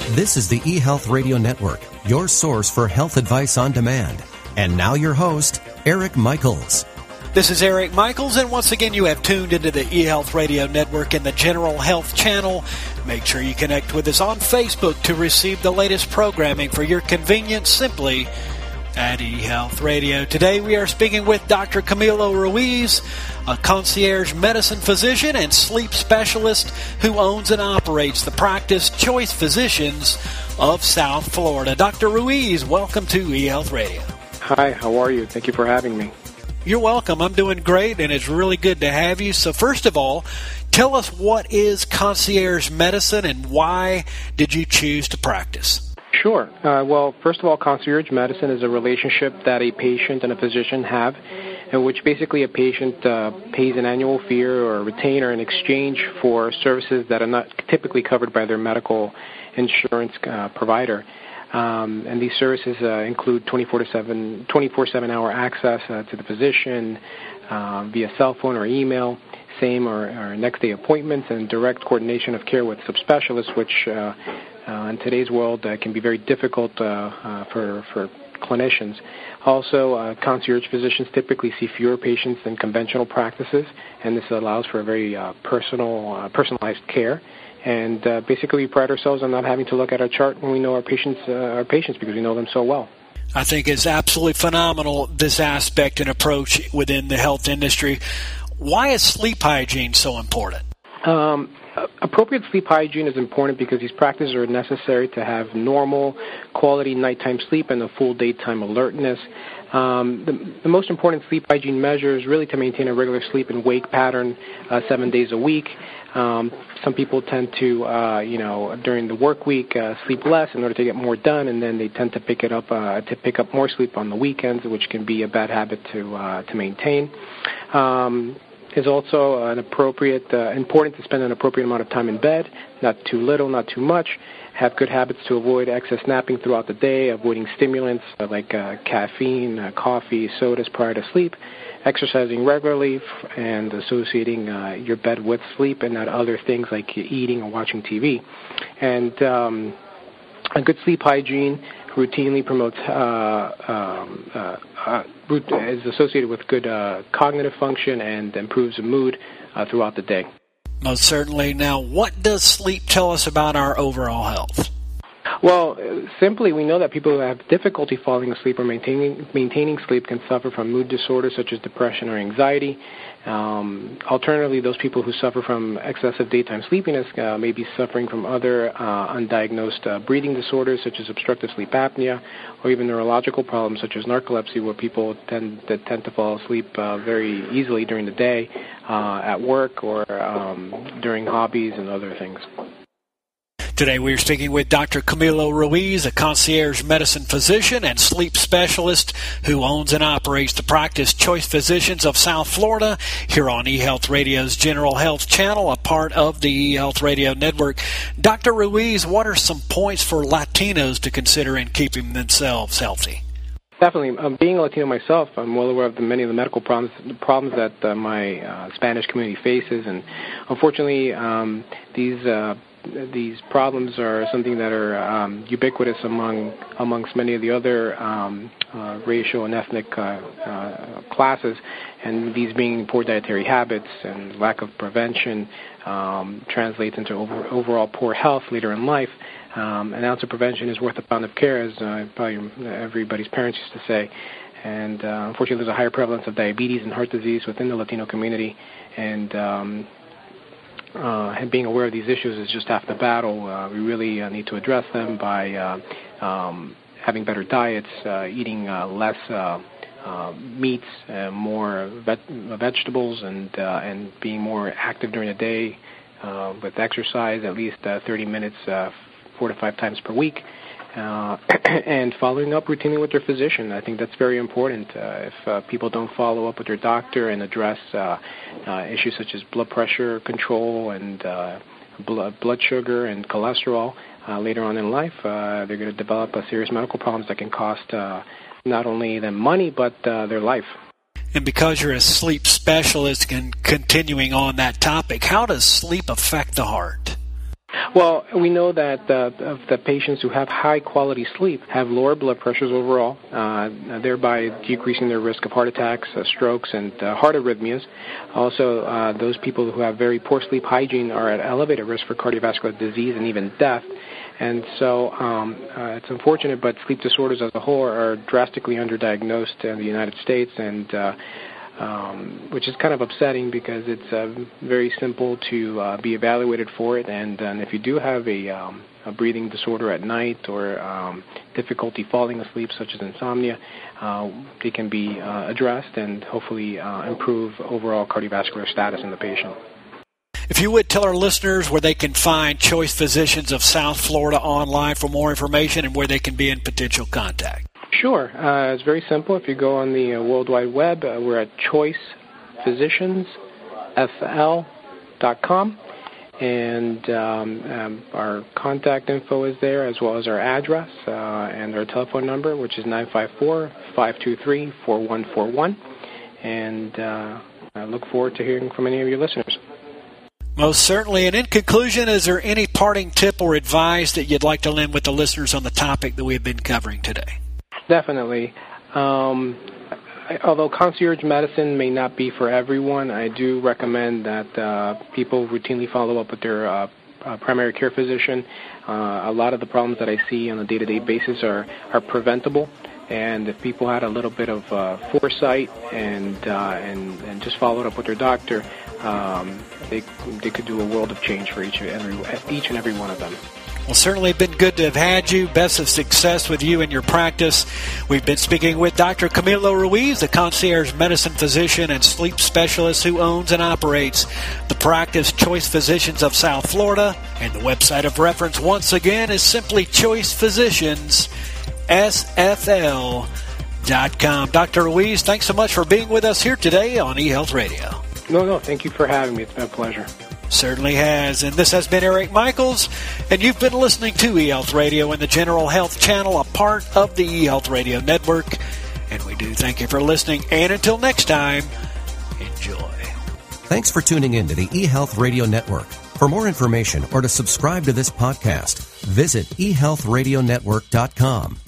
This is the eHealth Radio Network, your source for health advice on demand. And now your host, Eric Michaels. This is Eric Michaels, and once again you have tuned into the eHealth Radio Network and the General Health Channel. Make sure you connect with us on Facebook to receive the latest programming for your convenience simply at eHealth Radio. Today we are speaking with Dr. Camilo Ruiz, a concierge medicine physician and sleep specialist who owns and operates the practice Choice Physicians of South Florida. Dr. Ruiz, welcome to eHealth Radio. Hi, how are you? Thank you for having me. You're welcome. I'm doing great, and it's really good to have you. So first of all, tell us, what is concierge medicine and why did you choose to practice? Sure. Well, first of all, concierge medicine is a relationship that a patient and a physician have, in which basically a patient pays an annual fee or a retainer in exchange for services that are not typically covered by their medical insurance provider. And these services include 24/7 hour access to the physician via cell phone or email, same or next day appointments, and direct coordination of care with subspecialists, which in today's world can be very difficult for clinicians. Also, concierge physicians typically see fewer patients than conventional practices, and this allows for a very personalized care. And basically, we pride ourselves on not having to look at our chart when we know our patients because we know them so well. I think it's absolutely phenomenal, this aspect and approach within the health industry. Why is sleep hygiene so important? Appropriate sleep hygiene is important because these practices are necessary to have normal, quality nighttime sleep and a full daytime alertness. The most important sleep hygiene measure is really to maintain a regular sleep and wake pattern 7 days a week. Some people tend to, during the work week, sleep less in order to get more done, and then they tend to pick up more sleep on the weekends, which can be a bad habit to maintain. It's also important to spend an appropriate amount of time in bed, not too little, not too much. Have good habits to avoid excess napping throughout the day, avoiding stimulants like caffeine, coffee, sodas prior to sleep, exercising regularly, and associating your bed with sleep and not other things like eating or watching TV. And a good sleep hygiene routinely promotes is associated with good cognitive function and improves mood throughout the day. Most certainly. Now, what does sleep tell us about our overall health? Well, simply, we know that people who have difficulty falling asleep or maintaining sleep can suffer from mood disorders such as depression or anxiety. Alternatively, those people who suffer from excessive daytime sleepiness may be suffering from other undiagnosed breathing disorders such as obstructive sleep apnea, or even neurological problems such as narcolepsy, where people tend to fall asleep very easily during the day, at work, or during hobbies and other things. Today we are speaking with Dr. Camilo Ruiz, a concierge medicine physician and sleep specialist who owns and operates the practice Choice Physicians of South Florida here on eHealth Radio's General Health Channel, a part of the eHealth Radio Network. Dr. Ruiz, what are some points for Latinos to consider in keeping themselves healthy? Definitely. Being a Latino myself, I'm well aware of many of the medical problems that my Spanish community faces, and unfortunately, these problems are something that are ubiquitous amongst many of the other racial and ethnic classes, and these being poor dietary habits and lack of prevention translates into overall poor health later in life. An ounce of prevention is worth a pound of care, as probably everybody's parents used to say. And unfortunately, there's a higher prevalence of diabetes and heart disease within the Latino community, and being aware of these issues is just half the battle. We really need to address them by having better diets, eating less meats, more vegetables, and being more active during the day with exercise, at least 30 minutes 4 to 5 times per week, and following up routinely with their physician. I think that's very important. If people don't follow up with their doctor and address issues such as blood pressure control and blood sugar and cholesterol later on in life, they're going to develop serious medical problems that can cost not only them money but their life. And because you're a sleep specialist and continuing on that topic, how does sleep affect the heart? Well, we know that of the patients who have high-quality sleep have lower blood pressures overall, thereby decreasing their risk of heart attacks, strokes, and heart arrhythmias. Also, those people who have very poor sleep hygiene are at elevated risk for cardiovascular disease and even death. And so it's unfortunate, but sleep disorders as a whole are drastically underdiagnosed in the United States, and which is kind of upsetting because it's very simple to be evaluated for it. And if you do have a breathing disorder at night or difficulty falling asleep, such as insomnia, they can be addressed and hopefully improve overall cardiovascular status in the patient. If you would tell our listeners where they can find Choice Physicians of South Florida online for more information and where they can be in potential contact. Sure. It's very simple. If you go on the World Wide Web, we're at choicephysiciansfl.com, and our contact info is there, as well as our address and our telephone number, which is 954-523-4141. And I look forward to hearing from any of your listeners. Most certainly. And in conclusion, is there any parting tip or advice that you'd like to lend with the listeners on the topic that we've been covering today? Definitely. Although concierge medicine may not be for everyone, I do recommend that people routinely follow up with their primary care physician. A lot of the problems that I see on a day-to-day basis are preventable. And if people had a little bit of foresight and just followed up with their doctor, they could do a world of change for each and every one of them. Well, certainly been good to have had you. Best of success with you and your practice. We've been speaking with Dr. Camilo Ruiz, the concierge medicine physician and sleep specialist who owns and operates the practice Choice Physicians of South Florida. And the website of reference, once again, is simply choicephysicianssfl.com. Dr. Ruiz, thanks so much for being with us here today on eHealth Radio. No, thank you for having me. It's been a pleasure. Certainly has. And this has been Eric Michaels, and you've been listening to eHealth Radio and the General Health Channel, a part of the eHealth Radio Network. And we do thank you for listening. And until next time, enjoy. Thanks for tuning in to the eHealth Radio Network. For more information or to subscribe to this podcast, visit eHealthRadioNetwork.com.